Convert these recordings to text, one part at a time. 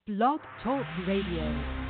Blog Talk Radio.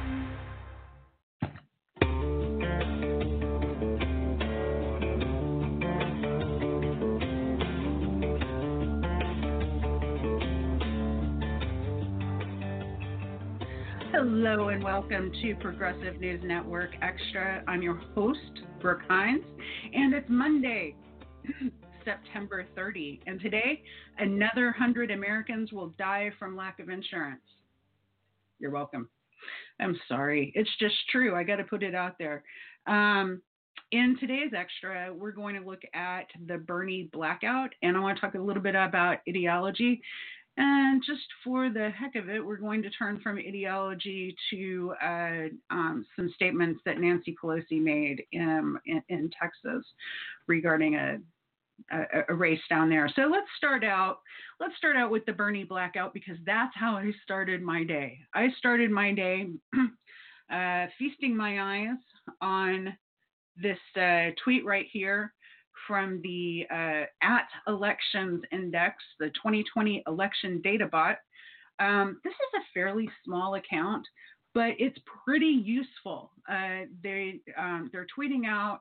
Hello and welcome to Progressive News Network Extra. I'm your host, Brooke Hines, and it's Monday, September 30. And today, another 100 Americans will die from lack of insurance. You're welcome. I'm sorry. It's just true. I got to put it out there. In today's Extra, we're going to look at the Bernie blackout, and I want to talk a little bit about ideology. And just for the heck of it, we're going to turn from ideology to some statements that Nancy Pelosi made in Texas regarding a race down there. So let's start out with the Bernie blackout, because that's how I started my day. I started my day feasting my eyes on this tweet right here from the @Elections Index, the 2020 election data bot. This is a fairly small account, but it's pretty useful. They're tweeting out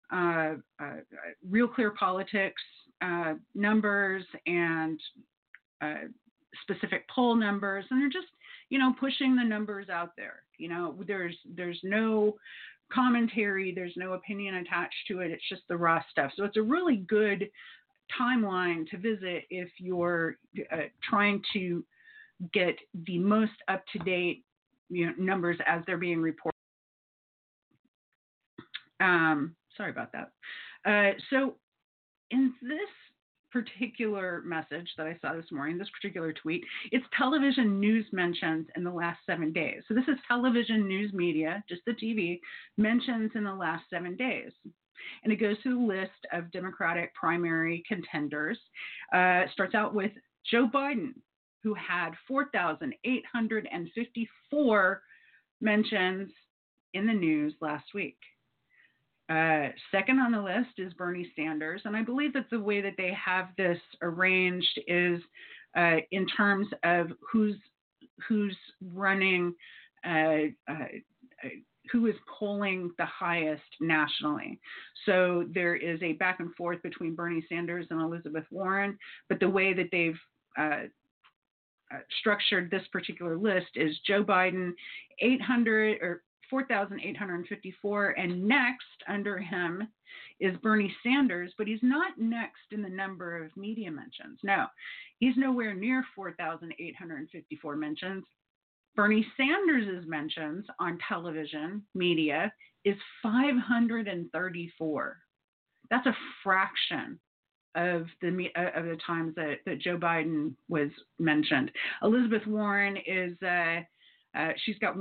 Real Clear Politics numbers and specific poll numbers, and they're just, pushing the numbers out there. There's no commentary, there's no opinion attached to it. It's just the raw stuff. So it's a really good timeline to visit if you're trying to get the most up-to-date numbers as they're being reported. Sorry about that. So in this particular message that I saw this morning, this particular tweet, it's television news mentions in the last 7 days. So this is television news media, just the TV, mentions in the last 7 days. And it goes through the list of Democratic primary contenders. Starts out with Joe Biden, who had 4,854 mentions in the news last week. Second on the list is Bernie Sanders, and I believe that the way that they have this arranged is in terms of who's running, who is polling the highest nationally. So there is a back and forth between Bernie Sanders and Elizabeth Warren, but the way that they've structured this particular list is Joe Biden, 4,854, and next under him is Bernie Sanders, but he's not next in the number of media mentions. No, he's nowhere near 4,854 mentions. Bernie Sanders' mentions on television media is 534. That's a fraction of the times that Joe Biden was mentioned. Elizabeth Warren is she's got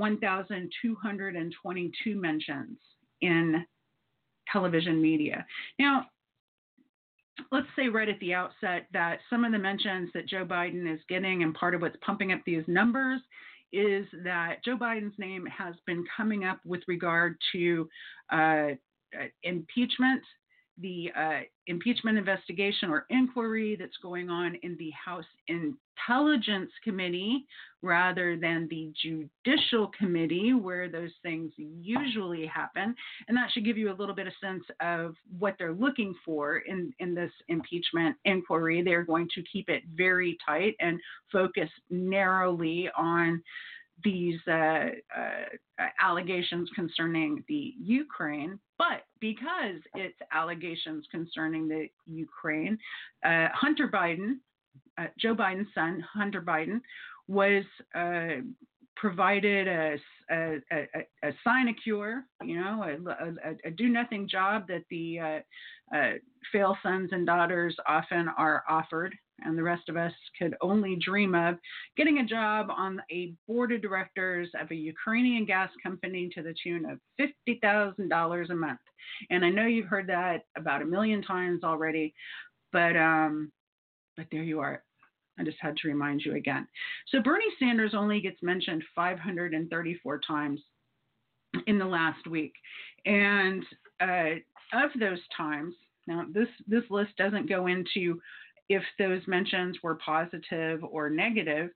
1,222 mentions in television media. Now, let's say right at the outset that some of the mentions that Joe Biden is getting, and part of what's pumping up these numbers, is that Joe Biden's name has been coming up with regard to impeachment, the impeachment investigation or inquiry that's going on in the House Intelligence Committee rather than the Judicial Committee, where those things usually happen. And that should give you a little bit of sense of what they're looking for in this impeachment inquiry. They're going to keep it very tight and focus narrowly on these allegations concerning the Ukraine. But because it's allegations concerning the Ukraine, Hunter Biden, Joe Biden's son, Hunter Biden, was provided a sinecure, a do-nothing job that the fail sons and daughters often are offered, and the rest of us could only dream of, getting a job on a board of directors of a Ukrainian gas company to the tune of $50,000 a month. And I know you've heard that about 1 million times already, but there you are. I just had to remind you again. So Bernie Sanders only gets mentioned 534 times in the last week. And of those times, now this list doesn't go into if those mentions were positive or negative.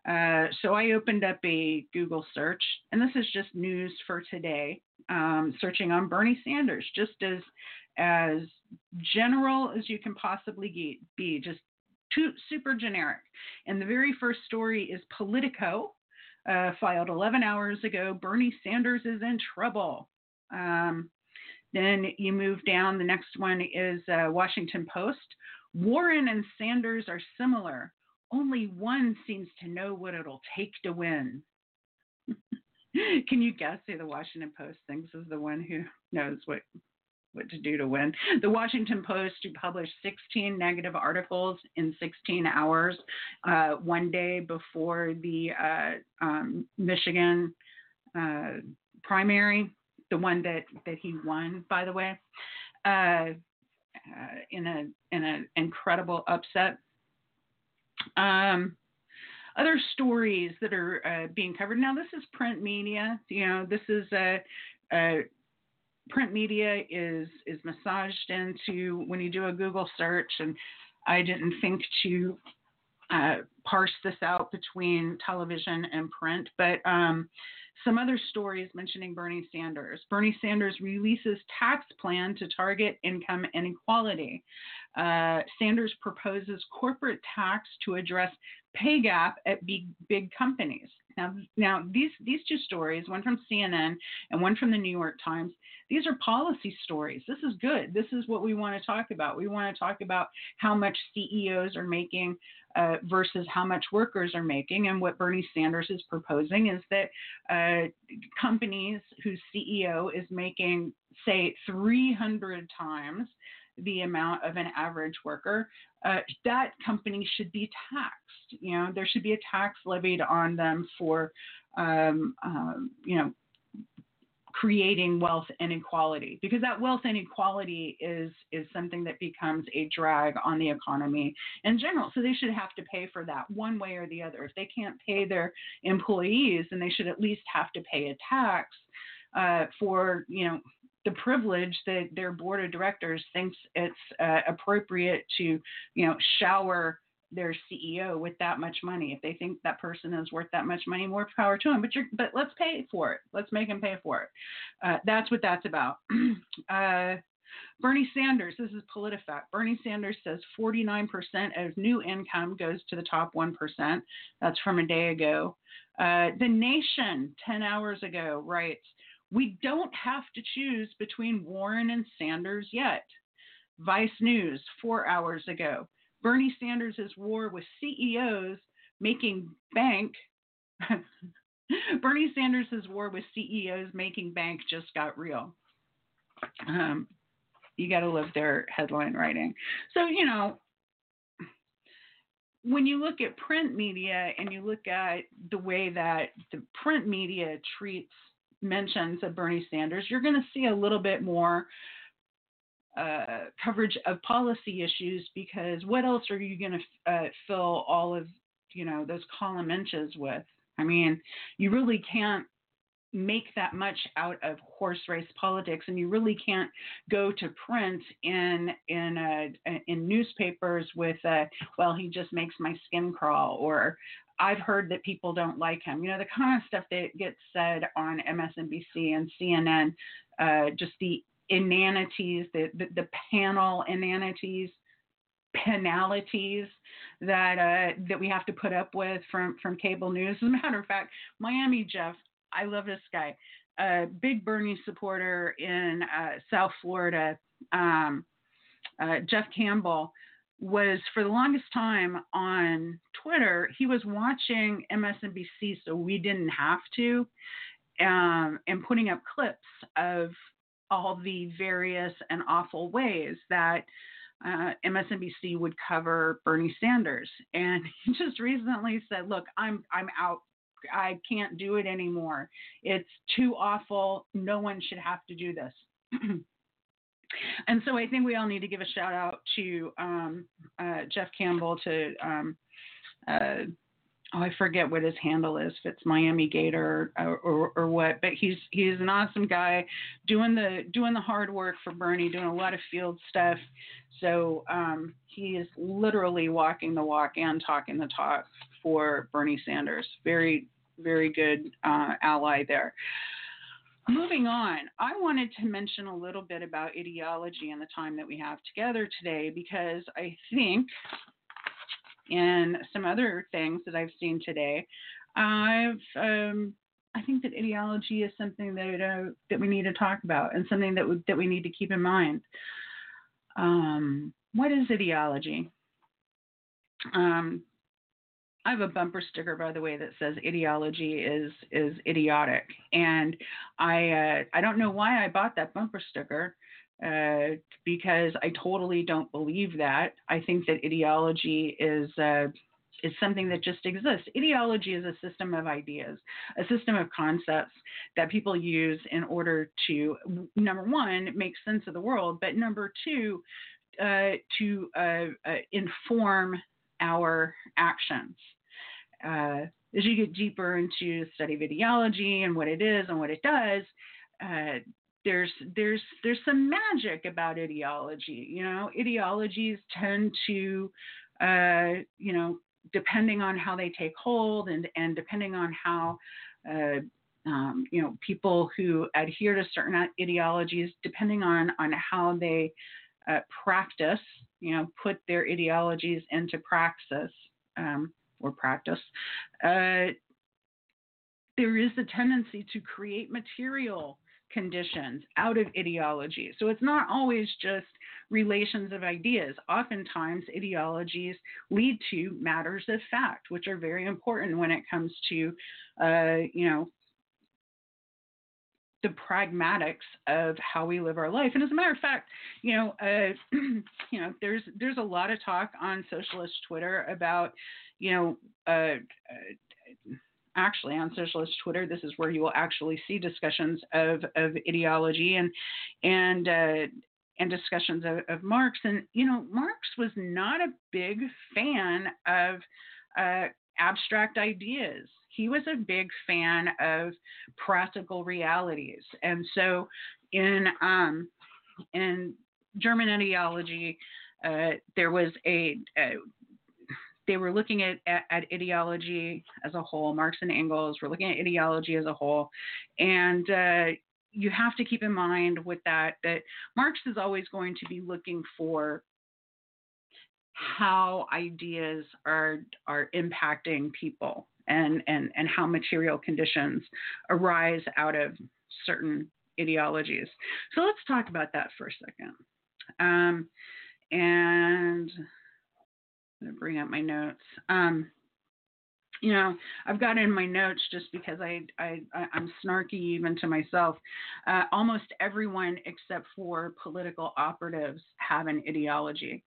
So I opened up a Google search, and this is just news for today. Searching on Bernie Sanders, just as general as you can possibly be, just super generic. And the very first story is Politico, filed 11 hours ago. Bernie Sanders is in trouble. Then you move down. The next one is Washington Post. Warren and Sanders are similar. Only one seems to know what it'll take to win. Can you guess who the Washington Post thinks is the one who knows what to do to win? The Washington Post, who published 16 negative articles in 16 hours, one day before the Michigan primary, the one that he won, by the way, in an incredible upset. Other stories that are being covered now. This is print media. This is print media is massaged into when you do a Google search, and I didn't think to parse this out between television and print, but some other stories mentioning Bernie Sanders. Bernie Sanders releases tax plan to target income inequality. Sanders proposes corporate tax to address pay gap at big companies. Now these two stories, one from CNN and one from the New York Times, these are policy stories. This is good. This is what we want to talk about. We want to talk about how much CEOs are making versus how much workers are making. And what Bernie Sanders is proposing is that companies whose CEO is making, say, 300 times the amount of an average worker, that company should be taxed. There should be a tax levied on them for, creating wealth inequality, because that wealth inequality is something that becomes a drag on the economy in general. So they should have to pay for that one way or the other. If they can't pay their employees, then they should at least have to pay a tax for, the privilege that their board of directors thinks it's appropriate to, shower their CEO with that much money. If they think that person is worth that much money, more power to them. But let's pay for it. Let's make them pay for it. That's what that's about. Bernie Sanders, this is PolitiFact. Bernie Sanders says 49% of new income goes to the top 1%. That's from a day ago. The Nation, 10 hours ago, writes, we don't have to choose between Warren and Sanders yet. Vice News, 4 hours ago. Bernie Sanders' war with CEOs making bank. Bernie Sanders' war with CEOs making bank just got real. You got to love their headline writing. So, when you look at print media and you look at the way that the print media treats mentions of Bernie Sanders, you're going to see a little bit more coverage of policy issues, because what else are you going to fill all of those column inches with? I mean, you really can't make that much out of horse race politics, and you really can't go to print in newspapers with well, he just makes my skin crawl, or I've heard that people don't like him. The kind of stuff that gets said on MSNBC and CNN, just the inanities, the panel inanities, penalities that we have to put up with from cable news. As a matter of fact, Miami Jeff, I love this guy, big Bernie supporter in South Florida, Jeff Campbell, was for the longest time on Twitter. He was watching MSNBC, so we didn't have to, and putting up clips of all the various and awful ways that MSNBC would cover Bernie Sanders. And he just recently said, look, I'm out. I can't do it anymore. It's too awful. No one should have to do this. And so I think we all need to give a shout out to Jeff Campbell, to I forget what his handle is, if it's Miami Gator or what, but he's an awesome guy, doing the hard work for Bernie, doing a lot of field stuff. So he is literally walking the walk and talking the talk for Bernie Sanders. Very, very good ally there. Moving on, I wanted to mention a little bit about ideology in the time that we have together today, because I think in some other things that I've seen today, I think that ideology is something that we need to talk about, and something that we need to keep in mind. What is ideology? I have a bumper sticker, by the way, that says ideology is idiotic, and I don't know why I bought that bumper sticker, because I totally don't believe that. I think that ideology is something that just exists. Ideology is a system of ideas, a system of concepts that people use in order to, number one, make sense of the world, but number two, to inform our actions. As you get deeper into the study of ideology and what it is and what it does, there's some magic about ideology. You know, ideologies tend to, depending on how they take hold, and depending on how, people who adhere to certain ideologies, depending on how they practice, put their ideologies into praxis, or practice, there is a tendency to create material conditions out of ideology. So it's not always just relations of ideas. Oftentimes, ideologies lead to matters of fact, which are very important when it comes to, the pragmatics of how we live our life. And as a matter of fact, there's a lot of talk on socialist Twitter about, actually on socialist Twitter, this is where you will actually see discussions of ideology and discussions of Marx. And, Marx was not a big fan of abstract ideas. He was a big fan of practical realities. And so in German ideology, there was they were looking at ideology as a whole. Marx and Engels were looking at ideology as a whole. And you have to keep in mind with that Marx is always going to be looking for how ideas are impacting people, and how material conditions arise out of certain ideologies. So let's talk about that for a second. And I'm going to bring up my notes. I've got in my notes, just because I'm snarky even to myself. Almost everyone except for political operatives have an ideology.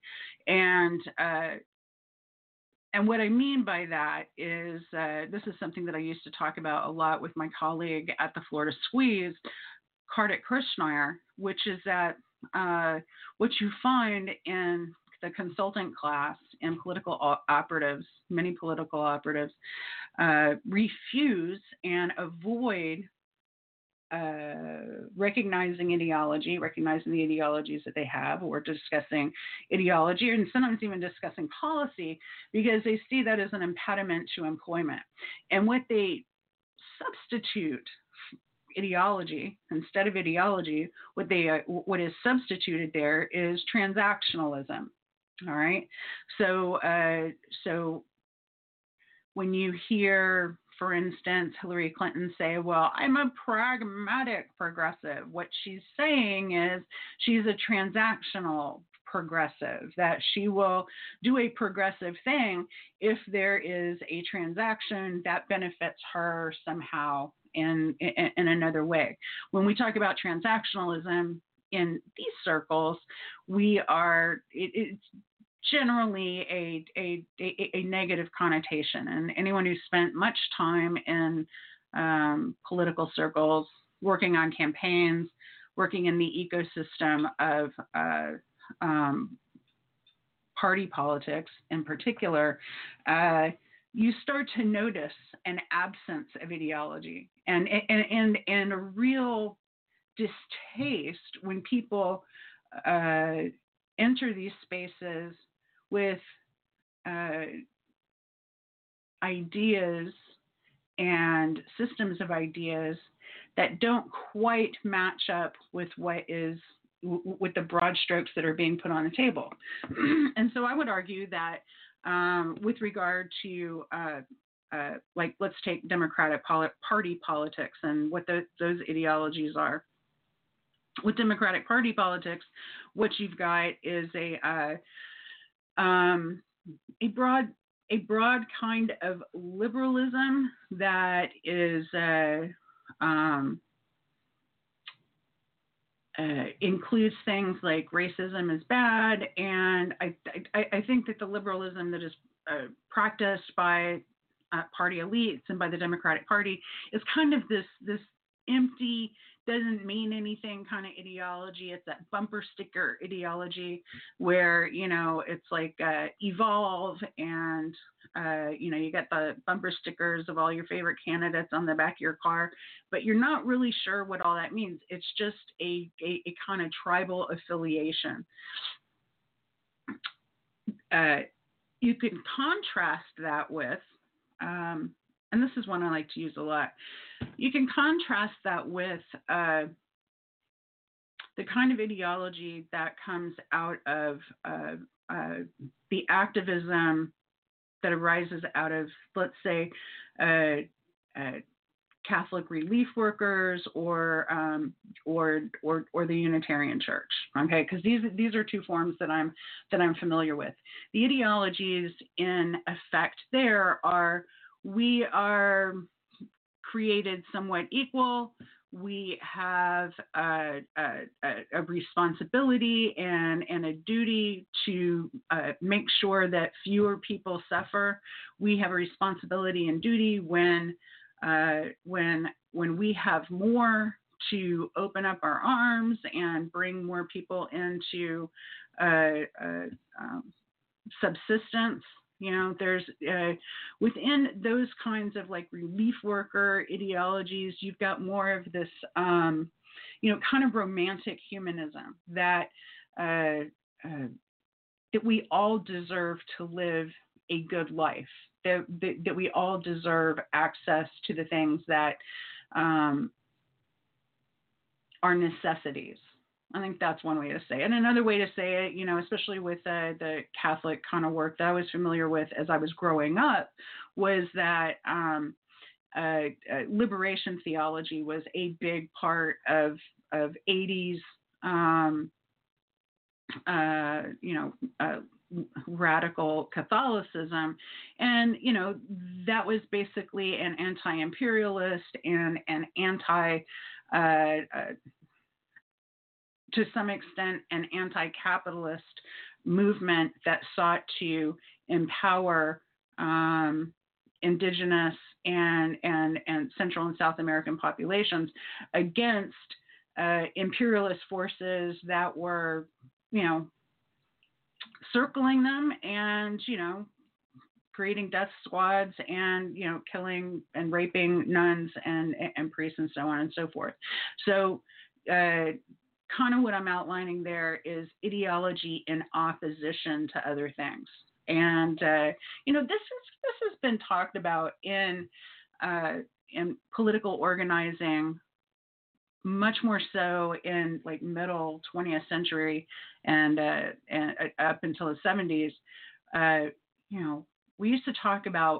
And what I mean by that is, this is something that I used to talk about a lot with my colleague at the Florida Squeeze, Kartik Krishnaiyer, which is that what you find in the consultant class in political operatives, many political operatives, refuse and avoid recognizing the ideologies that they have, or discussing ideology, and sometimes even discussing policy, because they see that as an impediment to employment. And what they substitute ideology, instead of ideology, what is substituted there is transactionalism. All right. So when you hear, for instance, Hillary Clinton say, well, I'm a pragmatic progressive, what she's saying is she's a transactional progressive, that she will do a progressive thing if there is a transaction that benefits her somehow in another way. When we talk about transactionalism in these circles, it's generally a negative connotation. And anyone who's spent much time in political circles, working on campaigns, working in the ecosystem of party politics in particular, you start to notice an absence of ideology and a real distaste when people enter these spaces with ideas and systems of ideas that don't quite match up with what is with the broad strokes that are being put on the table. And so I would argue that with regard to like, let's take Democratic Party politics and what those ideologies are. With Democratic Party politics, what you've got is a broad kind of liberalism that is includes things like racism is bad, and I think that the liberalism that is practiced by party elites and by the Democratic Party is kind of this empty, doesn't mean anything kind of ideology. It's that bumper sticker ideology where, it's like evolve, and you get the bumper stickers of all your favorite candidates on the back of your car, but you're not really sure what all that means. It's just a kind of tribal affiliation. You can contrast that with and this is one I like to use a lot. You can contrast that with the kind of ideology that comes out of the activism that arises out of, let's say, Catholic relief workers or the Unitarian Church. Okay, because these are two forms that I'm familiar with. The ideologies in effect there are: we are created somewhat equal. We have a responsibility and a duty to make sure that fewer people suffer. We have a responsibility and duty when we have more to open up our arms and bring more people into subsistence. There's within those kinds of like relief worker ideologies, you've got more of this, kind of romantic humanism that we all deserve to live a good life, that we all deserve access to the things that are necessities. I think that's one way to say it. And another way to say it, especially with the Catholic kind of work that I was familiar with as I was growing up, was that liberation theology was a big part of 80s, radical Catholicism. And, that was basically an anti-imperialist and an anti- to some extent, an anti-capitalist movement that sought to empower indigenous and Central and South American populations against imperialist forces that were, circling them and, creating death squads and, killing and raping nuns and priests and so on and so forth. So, kind of what I'm outlining there is ideology in opposition to other things. And, this has been talked about in political organizing much more so in like middle 20th century and up until the 70s. We used to talk about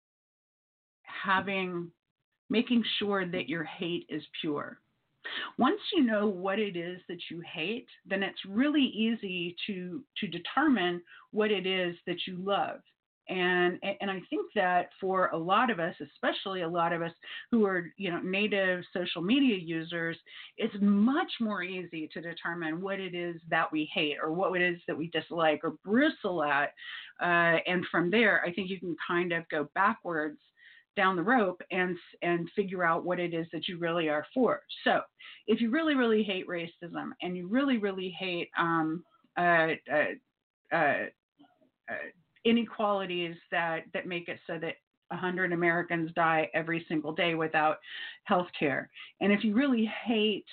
making sure that your hate is pure. Once you know what it is that you hate, then it's really easy to determine what it is that you love. And I think that for a lot of us, especially a lot of us who are, native social media users, it's much more easy to determine what it is that we hate or what it is that we dislike or bristle at. And from there, I think you can kind of go backwards down the rope and figure out what it is that you really are for. So if you really, really hate racism and you really, really hate inequalities that make it so that 100 Americans die every single day without health care, and if you really hate,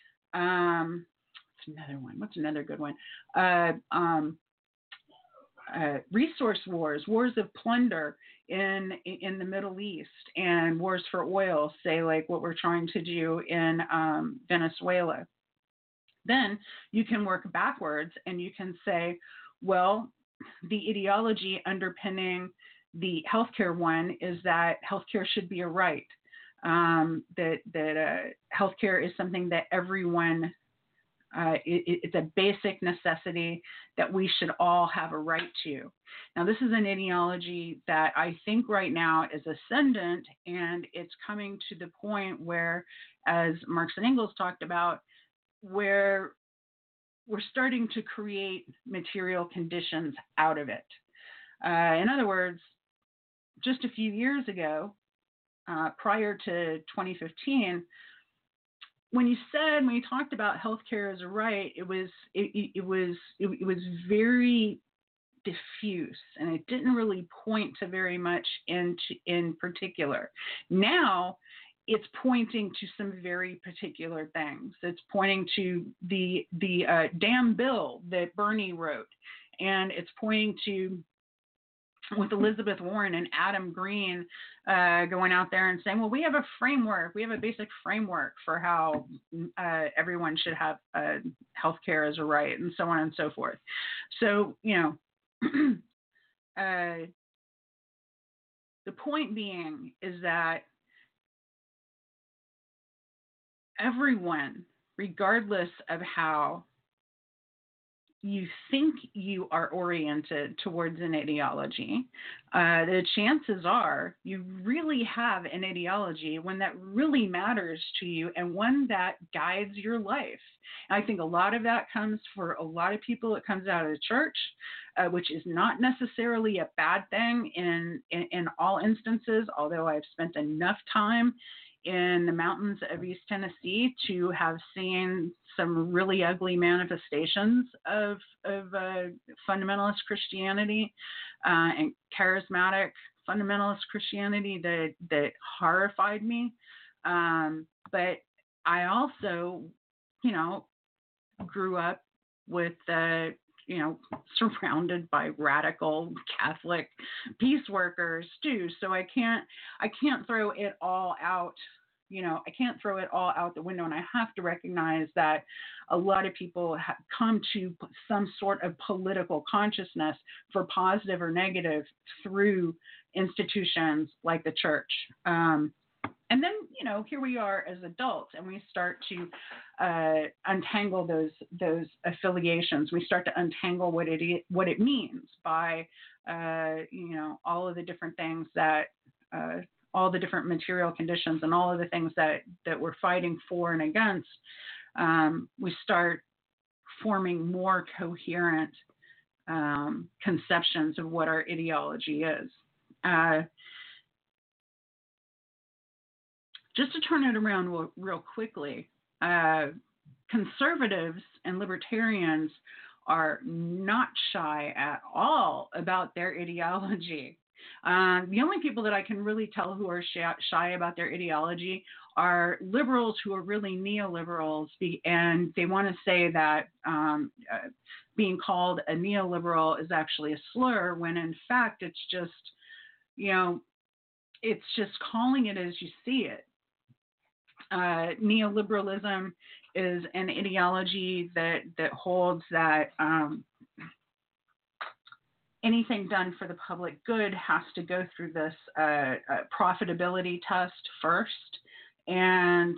what's another good one? Resource wars of plunder in the Middle East and wars for oil, say like what we're trying to do in Venezuela. Then you can work backwards and you can say, well, the ideology underpinning the healthcare one is that healthcare should be a right. That healthcare is something that everyone, it's a basic necessity that we should all have a right to. Now, this is an ideology that I think right now is ascendant, and it's coming to the point where, as Marx and Engels talked about, where we're starting to create material conditions out of it. In other words, just a few years ago, prior to 2015, when you talked about healthcare as a right, it was very diffuse, and it didn't really point to very much in particular. Now it's pointing to some very particular things. It's pointing to the damn bill that Bernie wrote, and it's pointing to, with Elizabeth Warren and Adam Green going out there and saying, well, we have a framework. We have a basic framework for how everyone should have health care as a right, and so on and so forth. So, the point being is that everyone, regardless of how you think you are oriented towards an ideology, the chances are you really have an ideology, one that really matters to you and one that guides your life. And I think a lot of that comes, for a lot of people, it comes out of the church, which is not necessarily a bad thing in all instances, although I've spent enough time in the mountains of East Tennessee to have seen some really ugly manifestations of fundamentalist Christianity and charismatic fundamentalist Christianity that horrified me. But I also, grew up with surrounded by radical Catholic peace workers too. So I can't throw it all out. I can't throw it all out the window, and I have to recognize that a lot of people have come to some sort of political consciousness, for positive or negative, through institutions like the church. And then, here we are as adults, and we start to untangle those affiliations. We start to untangle what it means by, all of the different things that, all the different material conditions and all of the things that we're fighting for and against. We start forming more coherent conceptions of what our ideology is. Just to turn it around real quickly, conservatives and libertarians are not shy at all about their ideology. The only people that I can really tell who are shy about their ideology are liberals who are really neoliberals, and they want to say that being called a neoliberal is actually a slur, when in fact it's just, it's just calling it as you see it. Neoliberalism is an ideology that holds that anything done for the public good has to go through this profitability test first, and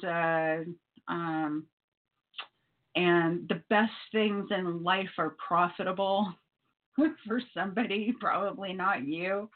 the best things in life are profitable for somebody, probably not you.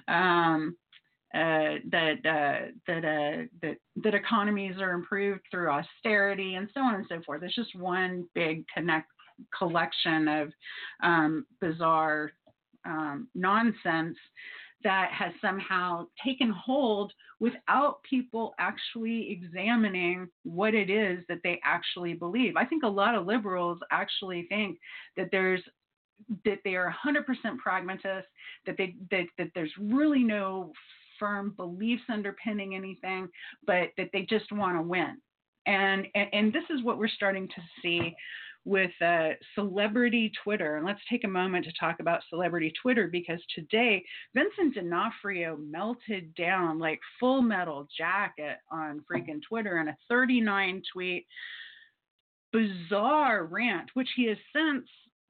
That economies are improved through austerity, and so on and so forth. It's just one big collection of bizarre nonsense that has somehow taken hold without people actually examining what it is that they actually believe. I think a lot of liberals actually think that they are 100% pragmatists, that there's really no firm beliefs underpinning anything, but that they just want to win. And this is what we're starting to see with celebrity Twitter. And let's take a moment to talk about celebrity Twitter, because today Vincent D'Onofrio melted down like Full Metal Jacket on freaking Twitter in a 39 tweet bizarre rant, which he has since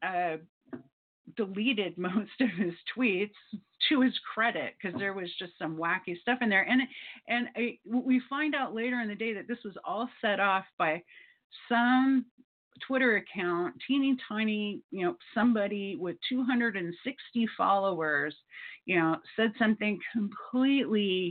deleted most of his tweets, to his credit, because there was just some wacky stuff in there. We find out later in the day that this was all set off by some Twitter account, teeny tiny, somebody with 260 followers, said something completely,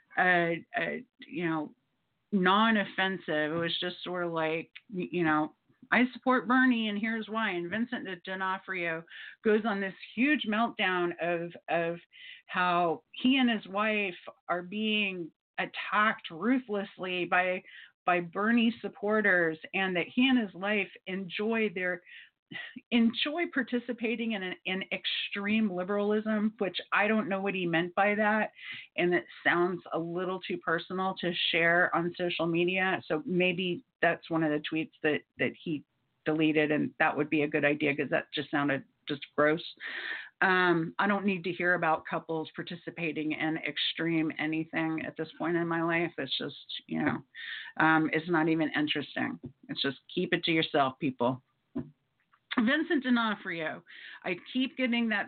non-offensive. It was just sort of like, I support Bernie and here's why. And Vincent D'Onofrio goes on this huge meltdown of how he and his wife are being attacked ruthlessly by Bernie supporters, and that he and his wife enjoy participating in extreme liberalism, which I don't know what he meant by that, and it sounds a little too personal to share on social media. So maybe that's one of the tweets that he deleted, and that would be a good idea, because that just sounded just gross. I don't need to hear about couples participating in extreme anything at this point in my life. It's just, it's not even interesting. It's just keep it to yourself, people. Vincent D'Onofrio, I keep getting that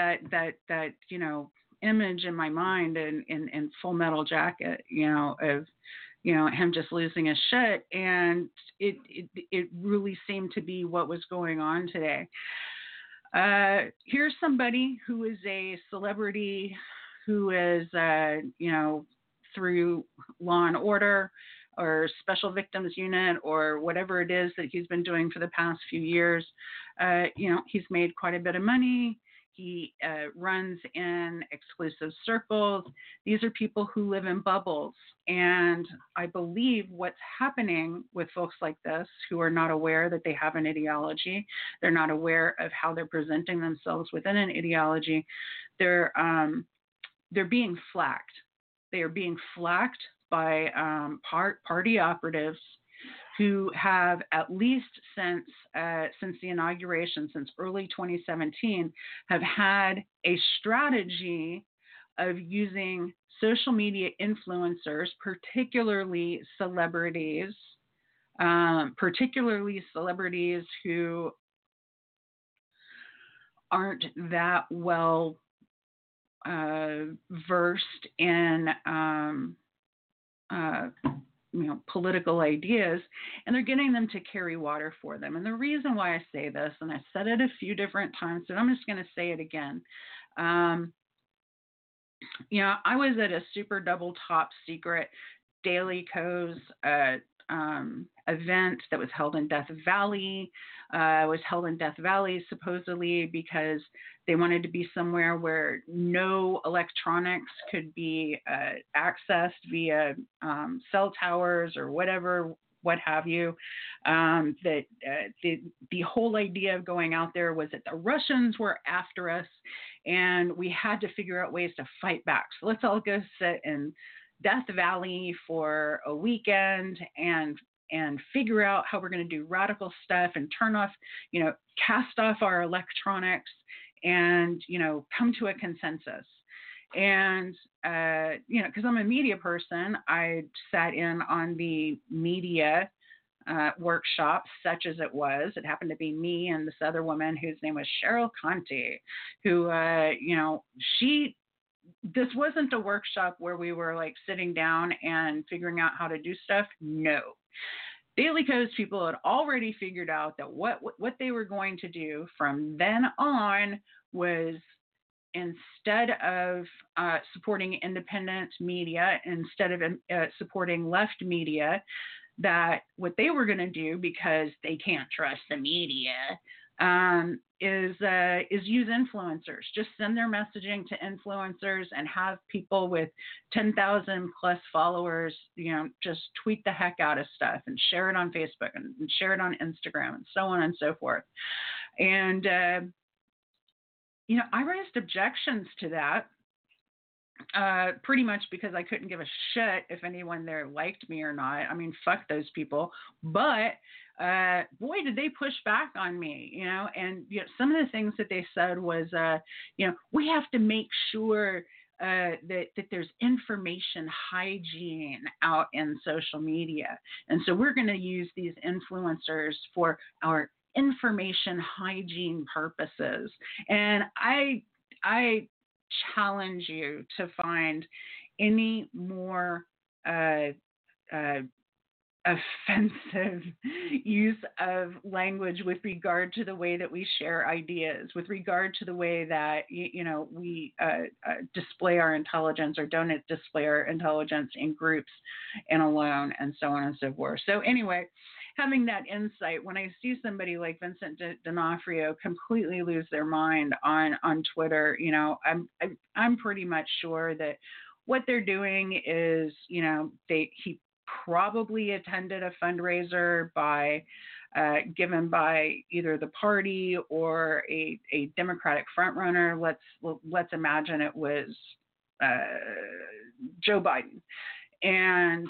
image in my mind in Full Metal Jacket, of him just losing his shit, and it really seemed to be what was going on today. Here's somebody who is a celebrity, who is, through Law and Order or Special Victims Unit or whatever it is that he's been doing for the past few years. He's made quite a bit of money. He runs in exclusive circles. These are people who live in bubbles. And I believe what's happening with folks like this, who are not aware that they have an ideology, they're not aware of how they're presenting themselves within an ideology, they're being flacked. They are being flacked by party operatives who have, at least since the inauguration, since early 2017, have had a strategy of using social media influencers, particularly celebrities who aren't that well versed in political ideas, and they're getting them to carry water for them. And the reason why I say this, and I said it a few different times, but I'm just going to say it again. I was at a super double top secret Daily Kos event that was held in Death Valley. Supposedly because they wanted to be somewhere where no electronics could be accessed via cell towers or whatever, what have you. The whole idea of going out there was that the Russians were after us, and we had to figure out ways to fight back. So let's all go sit in Death Valley for a weekend and figure out how we're going to do radical stuff and turn off, cast off our electronics and, come to a consensus. And, because I'm a media person, I sat in on the media workshop, such as it was. It happened to be me and this other woman whose name was Cheryl Conti, who, this wasn't a workshop where we were like sitting down and figuring out how to do stuff. No. Daily Kos people had already figured out that what they were going to do from then on was, instead of supporting independent media, instead of supporting left media, that what they were going to do, because they can't trust the media, is use influencers. Just send their messaging to influencers and have people with 10,000 plus followers, just tweet the heck out of stuff and share it on Facebook and share it on Instagram and so on and so forth. And, I raised objections to that. pretty much because I couldn't give a shit if anyone there liked me or not. I mean, fuck those people. But boy, did they push back on me, And some of the things that they said was, we have to make sure that there's information hygiene out in social media, and so we're going to use these influencers for our information hygiene purposes. And I challenge you to find any more uh, uh, offensive use of language with regard to the way that we share ideas, with regard to the way that we display our intelligence or don't display our intelligence in groups and alone, and so on and so forth. So anyway, having that insight, when I see somebody like Vincent D'Onofrio completely lose their mind on Twitter, I'm pretty much sure that what they're doing is, he probably attended a fundraiser given by either the party or a Democratic frontrunner. Let's imagine it was Joe Biden, and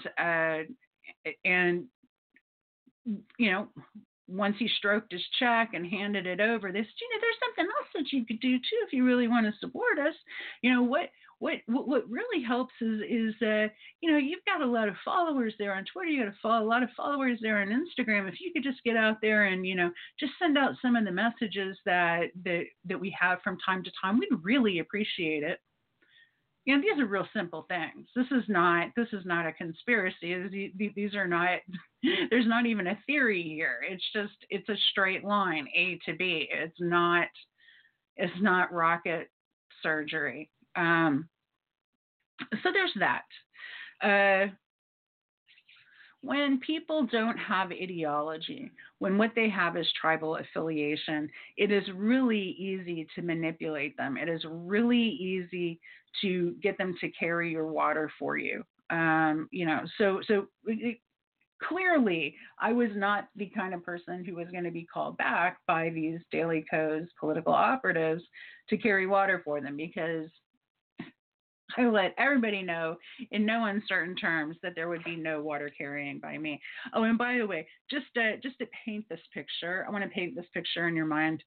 once he stroked his check and handed it over, there's something else that you could do too if you really want to support us. What really helps is you've got a lot of followers there on Twitter. You got a lot of followers there on Instagram. If you could just get out there and just send out some of the messages that we have from time to time, we'd really appreciate it. These are real simple things. This is not a conspiracy. These are not. There's not even a theory here. It's a straight line, A to B. It's not rocket surgery. So there's that. When people don't have ideology, when what they have is tribal affiliation, it is really easy to manipulate them. It is really easy to get them to carry your water for you. Clearly, I was not the kind of person who was going to be called back by these Daily Kos political operatives to carry water for them, because I let everybody know in no uncertain terms that there would be no water carrying by me. Oh, and by the way, just to paint this picture, I want to paint this picture in your mind.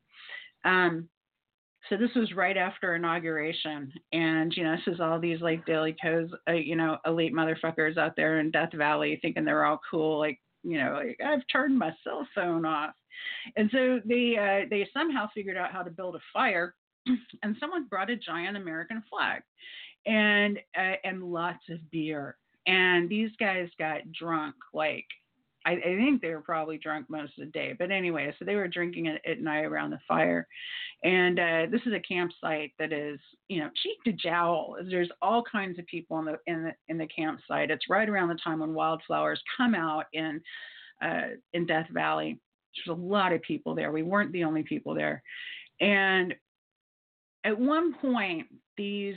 So this was right after inauguration, and this is all these like Daily Kos, elite motherfuckers out there in Death Valley thinking they're all cool, like I've turned my cell phone off, and so they somehow figured out how to build a fire, and someone brought a giant American flag, and lots of beer, and these guys got drunk like. I think they were probably drunk most of the day. But anyway, so they were drinking at night around the fire. And this is a campsite that is, cheek to jowl. There's all kinds of people in the campsite. It's right around the time when wildflowers come out in Death Valley. There's a lot of people there. We weren't the only people there. And at one point, these...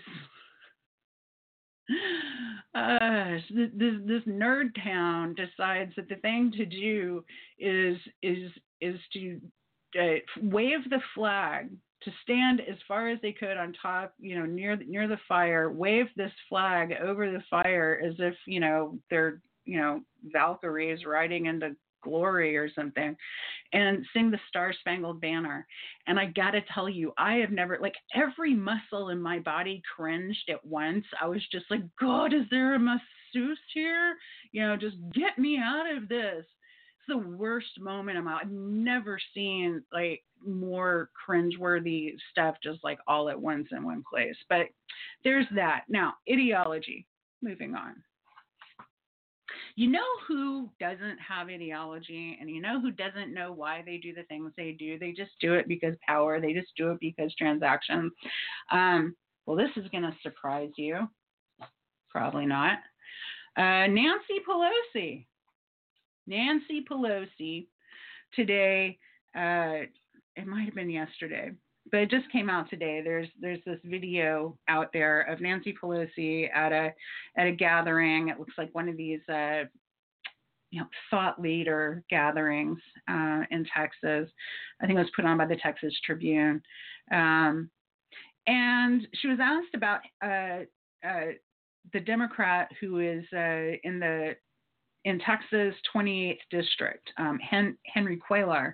this nerd town decides that the thing to do is to wave the flag, to stand as far as they could on top, near the fire, wave this flag over the fire as if they're Valkyries riding into glory or something, and sing the Star Spangled Banner. And I gotta tell you, I have never, like, every muscle in my body cringed at once. I was just like, God, is there a masseuse here? Just get me out of this. It's the worst moment I've never seen like more cringeworthy stuff just like all at once in one place. But there's that. Now, ideology. Moving on. You know who doesn't have ideology, and who doesn't know why they do the things they do? They just do it because power. They just do it because transactions. Well, this is going to surprise you. Probably not. Nancy Pelosi. Nancy Pelosi today, it might have been yesterday, but it just came out today. There's this video out there of Nancy Pelosi at a gathering. It looks like one of these thought leader gatherings in Texas. I think it was put on by the Texas Tribune. And she was asked about the Democrat who is in Texas 28th district, Henry Cuellar,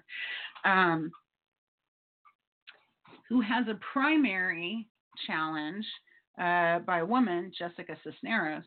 who has a primary challenge by a woman, Jessica Cisneros.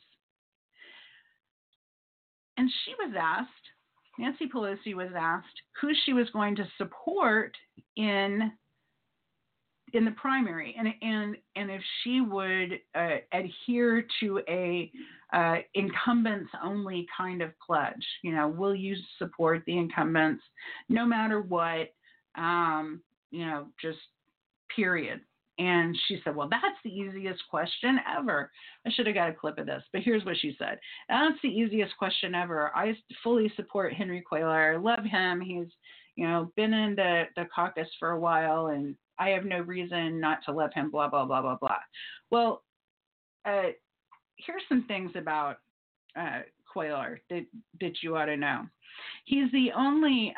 And she was asked, Nancy Pelosi was asked who she was going to support in the primary, and if she would adhere to a incumbents only kind of pledge. You know, will you support the incumbents no matter what? You know, just period. And she said, well, that's the easiest question ever. I should have got a clip of this, but here's what she said. That's the easiest question ever. I fully support Henry Cuellar. I love him. He's, you know, been in the caucus for a while, and I have no reason not to love him, blah, blah, blah, blah, blah. Well, here's some things about Cuellar that you ought to know. He's the only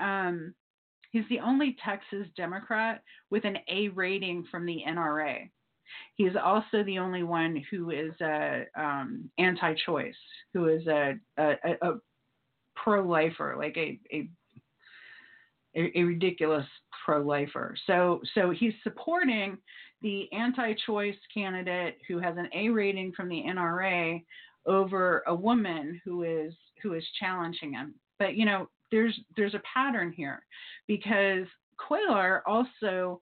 Texas Democrat with an A rating from the NRA. He's also the only one who is anti-choice, who is a pro-lifer, like a ridiculous pro-lifer. So he's supporting the anti-choice candidate who has an A rating from the NRA over a woman who is challenging him. But you know, there's a pattern here, because Cuellar also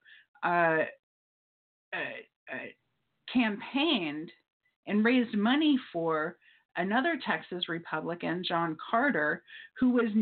campaigned and raised money for another Texas Republican, John Carter, who was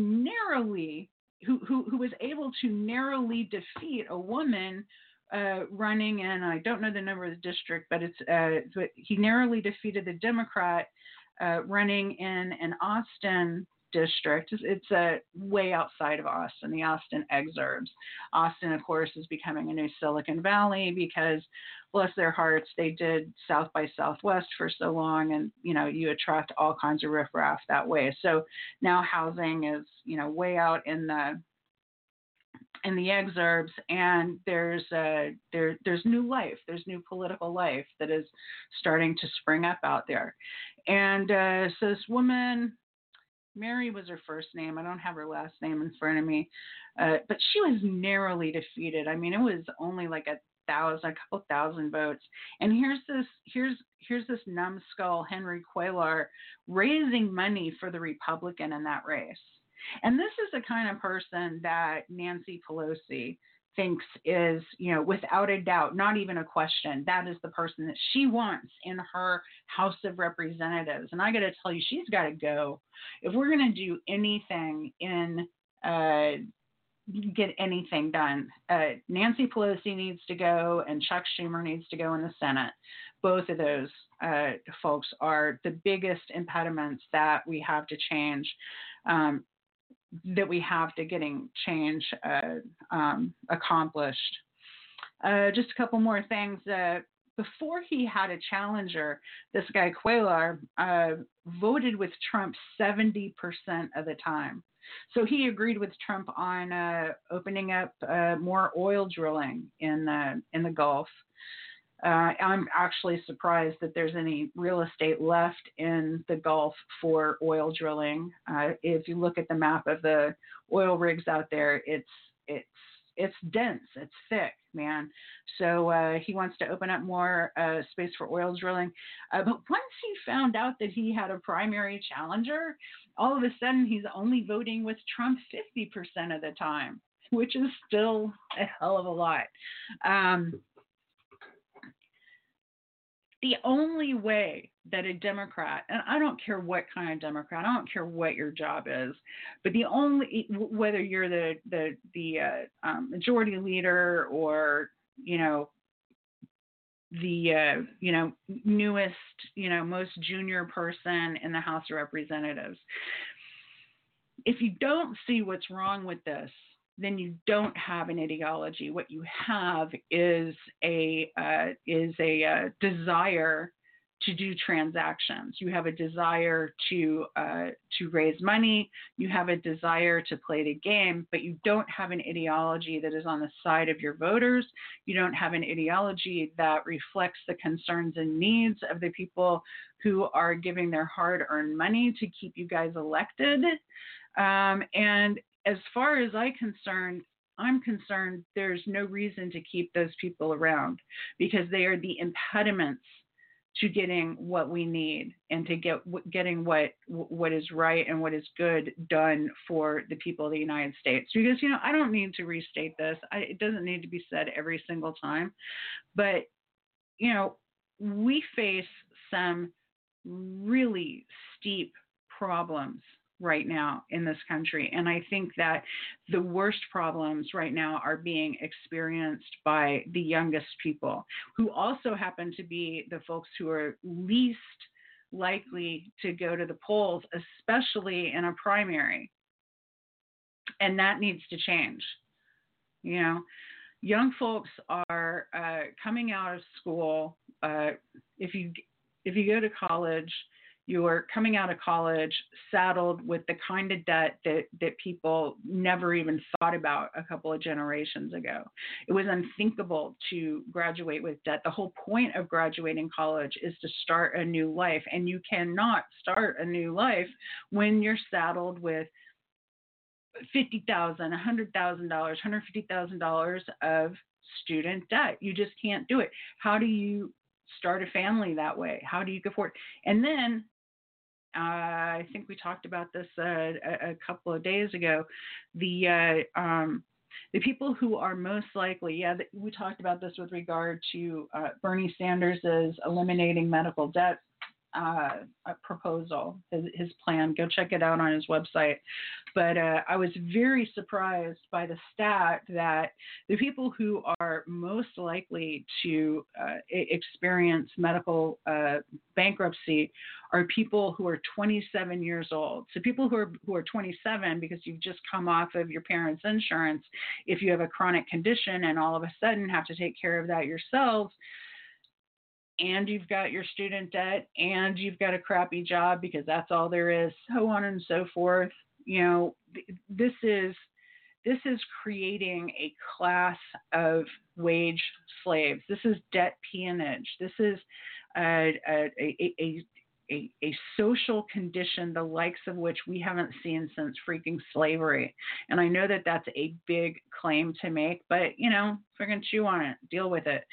able to narrowly defeat a woman running in, I don't know the number of the district, but but he narrowly defeated the Democrat running in an Austin district. It's way outside of Austin, the Austin exurbs. Austin, of course, is becoming a new Silicon Valley because, bless their hearts, they did South by Southwest for so long, and you know, you attract all kinds of riffraff that way. So now housing is, you know, way out in the exurbs, and there's new life, there's new political life that is starting to spring up out there. And so this woman, Mary was her first name. I don't have her last name in front of me, but she was narrowly defeated. I mean, it was only like a couple thousand votes. And here's this numbskull Henry Cuellar raising money for the Republican in that race. And this is the kind of person that Nancy Pelosi thinks is, you know, without a doubt, not even a question, that is the person that she wants in her House of Representatives. And I got to tell you, she's got to go. If we're going to do anything get anything done, Nancy Pelosi needs to go, and Chuck Schumer needs to go in the Senate. Both of those folks are the biggest impediments that we have to change. That we have to getting change accomplished. Just a couple more things. Before he had a challenger, this guy Cuellar voted with Trump 70% of the time. So he agreed with Trump on opening up more oil drilling in the Gulf. I'm actually surprised that there's any real estate left in the Gulf for oil drilling. If you look at the map of the oil rigs out there, it's dense, it's thick, man. So he wants to open up more space for oil drilling. But once he found out that he had a primary challenger, all of a sudden he's only voting with Trump 50% of the time, which is still a hell of a lot. The only way that a Democrat, and I don't care what kind of Democrat, I don't care what your job is, but the only, whether you're the majority leader or, you know, the, you know, newest, you know, most junior person in the House of Representatives, if you don't see what's wrong with this, then you don't have an ideology. What you have is a desire to do transactions. You have a desire to raise money. You have a desire to play the game, but you don't have an ideology that is on the side of your voters. You don't have an ideology that reflects the concerns and needs of the people who are giving their hard-earned money to keep you guys elected. And as far as I'm concerned, there's no reason to keep those people around because they are the impediments to getting what we need and to getting what is right and what is good done for the people of the United States. Because, I don't need to restate this. It doesn't need to be said every single time. But, we face some really steep problems right now in this country. And I think that the worst problems right now are being experienced by the youngest people, who also happen to be the folks who are least likely to go to the polls, especially in a primary. And that needs to change. Young folks are coming out of school. If you go to college, you're coming out of college saddled with the kind of debt that people never even thought about a couple of generations ago. It was unthinkable to graduate with debt. The whole point of graduating college is to start a new life, and you cannot start a new life when you're saddled with $50,000, $100,000, $150,000 of student debt. You just can't do it. How do you start a family that way? How do you afford? And then I think we talked about this a couple of days ago. The people who are most likely, we talked about this with regard to Bernie Sanders' eliminating medical debt proposal, his plan. Go check it out on his website. But I was very surprised by the stat that the people who are most likely to experience medical bankruptcy are people who are 27 years old. So people who are 27 because you've just come off of your parents' insurance, if you have a chronic condition and all of a sudden have to take care of that yourselves, and you've got your student debt, and you've got a crappy job because that's all there is, so on and so forth. This is creating a class of wage slaves. This is debt peonage. This is a social condition, the likes of which we haven't seen since freaking slavery. And I know that that's a big claim to make, but freaking chew on it, deal with it.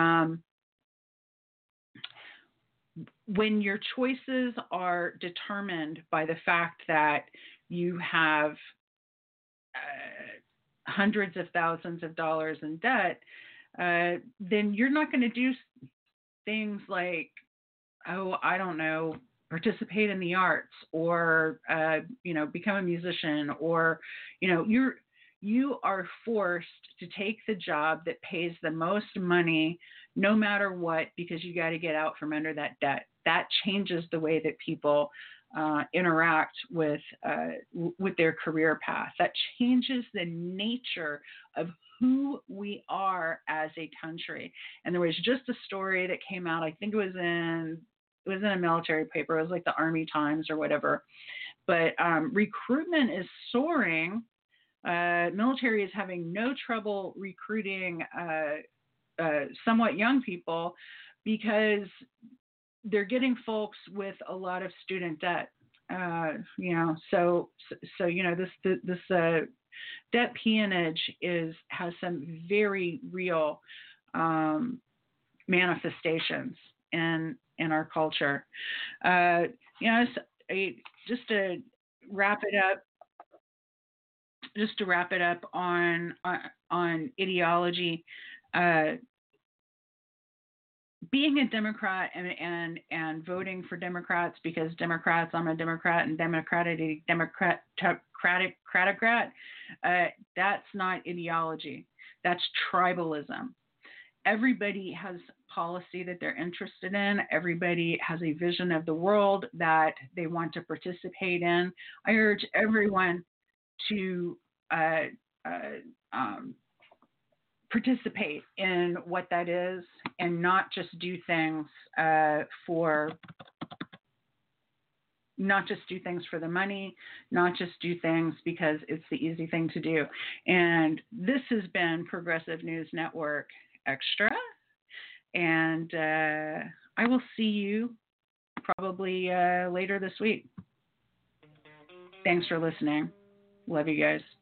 When your choices are determined by the fact that you have hundreds of thousands of dollars in debt, then you're not going to do things like, participate in the arts or, become a musician, or, you are forced to take the job that pays the most money no matter what, because you got to get out from under that debt. That changes the way that people interact with their career path. That changes the nature of who we are as a country. And there was just a story that came out, I think it was in a military paper. It was like the Army Times or whatever. But recruitment is soaring. Military is having no trouble recruiting somewhat young people because they're getting folks with a lot of student debt. This debt peonage has some very real manifestations in our culture. Just to wrap it up on ideology. Being a Democrat and voting for Democrats because Democrats, I'm a Democrat, and democratic, that's not ideology. That's tribalism. Everybody has policy that they're interested in. Everybody has a vision of the world that they want to participate in. I urge everyone to participate in what that is and not just do things for not just do things for the money, not just do things because it's the easy thing to do. And this has been Progressive News Network Extra. And I will see you probably later this week. Thanks for listening. Love you guys.